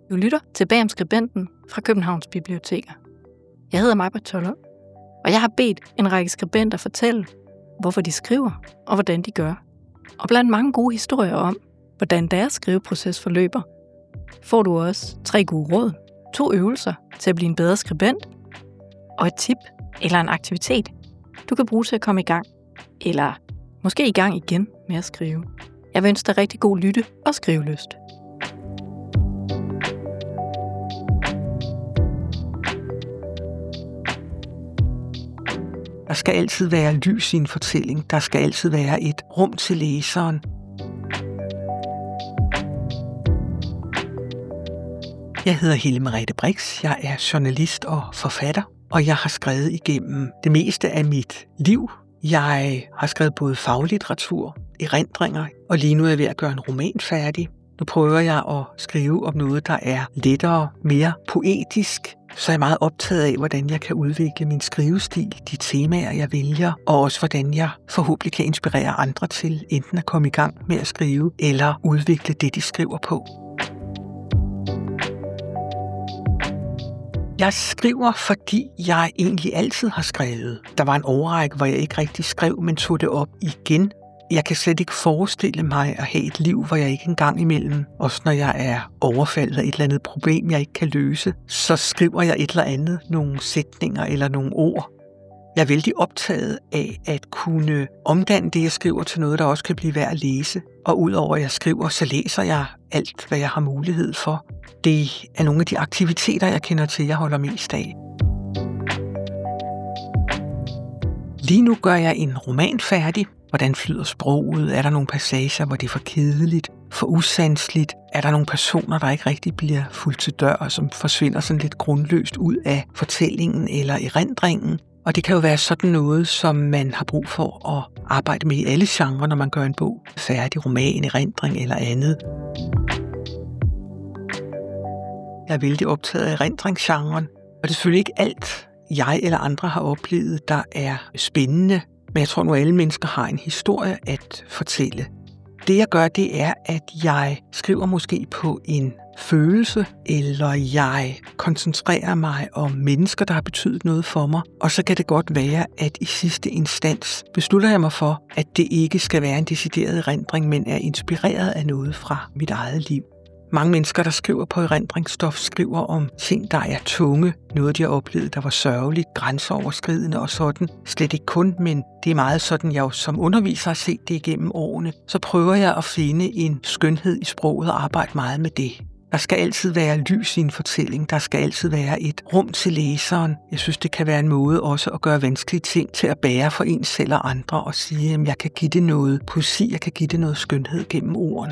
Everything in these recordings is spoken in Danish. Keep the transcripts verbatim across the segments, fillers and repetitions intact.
Du lytter til Bag om skribenten fra Københavns Biblioteker. Jeg hedder Maj-Britt Tollund, og jeg har bedt en række skribenter fortælle, hvorfor de skriver og hvordan de gør. Og blandt mange gode historier om, hvordan deres skriveproces forløber, får du også tre gode råd, to øvelser til at blive en bedre skribent, og et tip eller en aktivitet, du kan bruge til at komme i gang, eller måske i gang igen med at skrive. Jeg vil ønske dig rigtig god lytte og skrivelyst. Der skal altid være lys i en fortælling. Der skal altid være et rum til læseren. Jeg hedder Helle Merete Brix. Jeg er journalist og forfatter, og jeg har skrevet igennem det meste af mit liv. Jeg har skrevet både faglitteratur, erindringer, og lige nu er jeg ved at gøre en roman færdig. Nu prøver jeg at skrive om noget, der er lettere, mere poetisk. Så er jeg meget optaget af, hvordan jeg kan udvikle min skrivestil, de temaer, jeg vælger, og også hvordan jeg forhåbentlig kan inspirere andre til enten at komme i gang med at skrive, eller udvikle det, de skriver på. Jeg skriver, fordi jeg egentlig altid har skrevet. Der var en årrække, hvor jeg ikke rigtig skrev, men tog det op igen. Jeg kan slet ikke forestille mig at have et liv, hvor jeg ikke engang imellem, også når jeg er overfaldet af et eller andet problem, jeg ikke kan løse, så skriver jeg et eller andet, nogle sætninger eller nogle ord. Jeg er vældig optaget af at kunne omdanne det, jeg skriver, til noget, der også kan blive værd at læse. Og udover at jeg skriver, så læser jeg alt, hvad jeg har mulighed for. Det er nogle af de aktiviteter, jeg kender til, jeg holder mest af. Lige nu gør jeg en roman færdig. Hvordan flyder sproget? Er der nogle passager, hvor det er for kedeligt, for usandsligt? Er der nogle personer, der ikke rigtig bliver fulgt til dør, og som forsvinder sådan lidt grundløst ud af fortællingen eller erindringen? Og det kan jo være sådan noget, som man har brug for at arbejde med i alle genrer, når man gør en bog færdig, roman, erindring eller andet. Jeg er vældig optaget af erindringsgenren, og det er selvfølgelig ikke alt, jeg eller andre har oplevet, der er spændende. Men jeg tror nu, at alle mennesker har en historie at fortælle. Det jeg gør, det er, at jeg skriver måske på en følelse, eller jeg koncentrerer mig om mennesker, der har betydet noget for mig. Og så kan det godt være, at i sidste instans beslutter jeg mig for, at det ikke skal være en decideret erindring, men er inspireret af noget fra mit eget liv. Mange mennesker, der skriver på erindringsstof, skriver om ting, der er tunge. Noget, de har oplevet, der var sørgeligt, grænseoverskridende og sådan. Slet ikke kun, men det er meget sådan, jeg jo som underviser har set det igennem årene. Så prøver jeg at finde en skønhed i sproget og arbejde meget med det. Der skal altid være lys i en fortælling. Der skal altid være et rum til læseren. Jeg synes, det kan være en måde også at gøre vanskelige ting til at bære for en selv og andre og sige, at jeg kan give det noget poesi, jeg kan give det noget skønhed gennem ordene.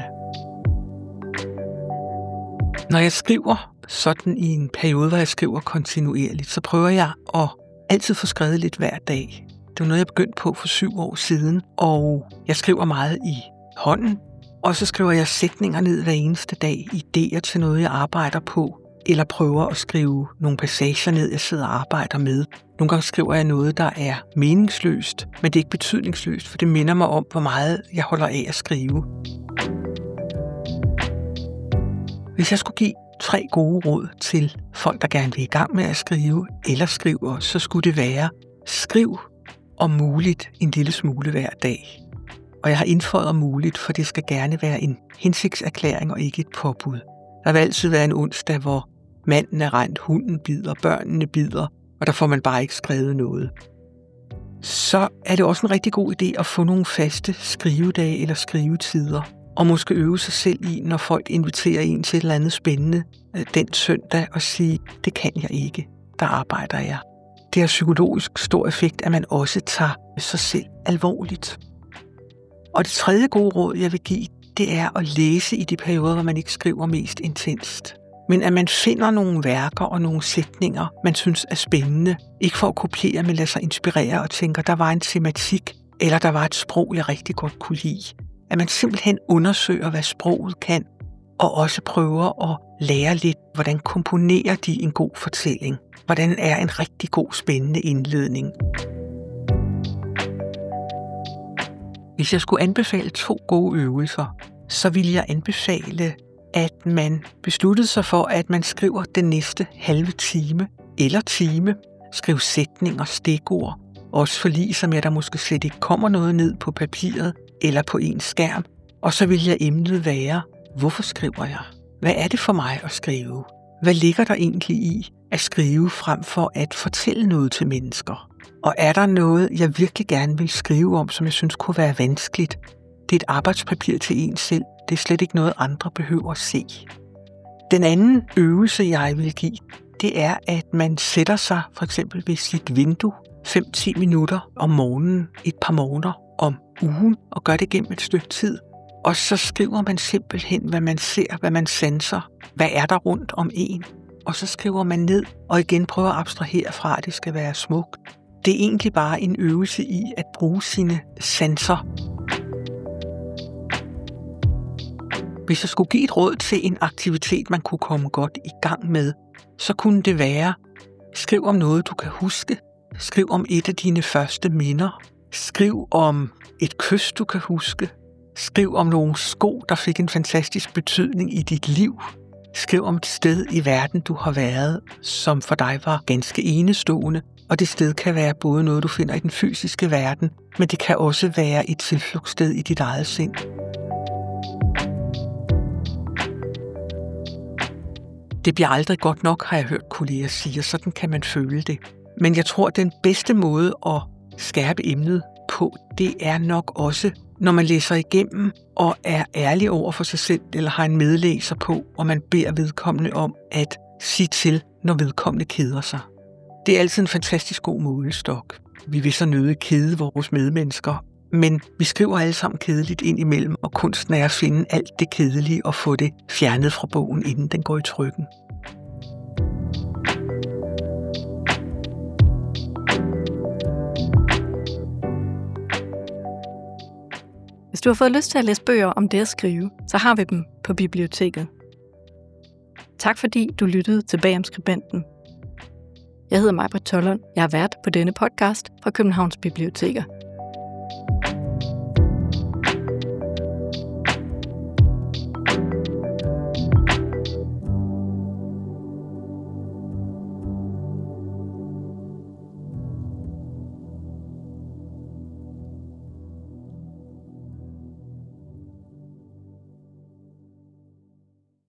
Når jeg skriver sådan i en periode, hvor jeg skriver kontinuerligt, så prøver jeg at altid få skrevet lidt hver dag. Det var noget, jeg begyndte på for syv år siden, og jeg skriver meget i hånden. Og så skriver jeg sætninger ned hver eneste dag, idéer til noget, jeg arbejder på, eller prøver at skrive nogle passager ned, jeg sidder og arbejder med. Nogle gange skriver jeg noget, der er meningsløst, men det er ikke betydningsløst, for det minder mig om, hvor meget jeg holder af at skrive. Hvis jeg skulle give tre gode råd til folk, der gerne vil i gang med at skrive eller skriver, så skulle det være, skriv om muligt en lille smule hver dag. Og jeg har indføjet om muligt, for det skal gerne være en hensigtserklæring og ikke et påbud. Der vil altid være en onsdag, hvor manden er rent, hunden bider, børnene bider, og der får man bare ikke skrevet noget. Så er det også en rigtig god idé at få nogle faste skrivedage eller skrivetider. Og måske øve sig selv i, når folk inviterer en til et eller andet spændende den søndag, og sige, det kan jeg ikke, der arbejder jeg. Det har psykologisk stor effekt, at man også tager sig selv alvorligt. Og det tredje gode råd, jeg vil give, det er at læse i de perioder, hvor man ikke skriver mest intenst. Men at man finder nogle værker og nogle sætninger, man synes er spændende. Ikke for at kopiere, men lade sig inspirere og tænker, der var en tematik, eller der var et sprog, jeg rigtig godt kunne lide. At man simpelthen undersøger, hvad sproget kan, og også prøver at lære lidt, hvordan komponerer de en god fortælling. Hvordan er en rigtig god, spændende indledning. Hvis jeg skulle anbefale to gode øvelser, så ville jeg anbefale at man besluttede sig for, at man skriver den næste halve time eller time, skriv sætninger, stikord, også forliser med, at der måske slet ikke kommer noget ned på papiret eller på en skærm. Og så vil jeg emnet være, hvorfor skriver jeg? Hvad er det for mig at skrive? Hvad ligger der egentlig i at skrive frem for at fortælle noget til mennesker? Og er der noget, jeg virkelig gerne vil skrive om, som jeg synes kunne være vanskeligt? Det er et arbejdspapir til en selv. Det er slet ikke noget, andre behøver at se. Den anden øvelse, jeg vil give, det er, at man sætter sig for eksempel ved sit vindue fem til ti minutter om morgenen, et par måneder om ugen, og gør det gennem et stykke tid. Og så skriver man simpelthen, hvad man ser, hvad man sanser, hvad er der rundt om en. Og så skriver man ned, og igen prøver at abstrahere fra, at det skal være smukt. Det er egentlig bare en øvelse i at bruge sine sanser. Hvis jeg skulle give et råd til en aktivitet, man kunne komme godt i gang med, så kunne det være, skriv om noget, du kan huske. Skriv om et af dine første minder. Skriv om et kys, du kan huske. Skriv om nogle sko, der fik en fantastisk betydning i dit liv. Skriv om et sted i verden, du har været, som for dig var ganske enestående. Og det sted kan være både noget, du finder i den fysiske verden, men det kan også være et tilflugtssted i dit eget sind. Det bliver aldrig godt nok, har jeg hørt kolleger sige, og sådan kan man føle det. Men jeg tror, at den bedste måde at skærpe emnet på, det er nok også, når man læser igennem og er ærlig over for sig selv, eller har en medlæser på, og man beder vedkommende om at sige til, når vedkommende keder sig. Det er altid en fantastisk god målestok. Vi vil så nødig kede vores medmennesker, men vi skriver alle sammen kedeligt ind imellem, og kunsten er at finde alt det kedelige og få det fjernet fra bogen, inden den går i trykken. Hvis du har fået lyst til at læse bøger om det at skrive, så har vi dem på biblioteket. Tak fordi du lyttede til Bag om skribenten. Jeg hedder Maj-Britt Tollund. Jeg er vært på denne podcast fra Københavns Biblioteker.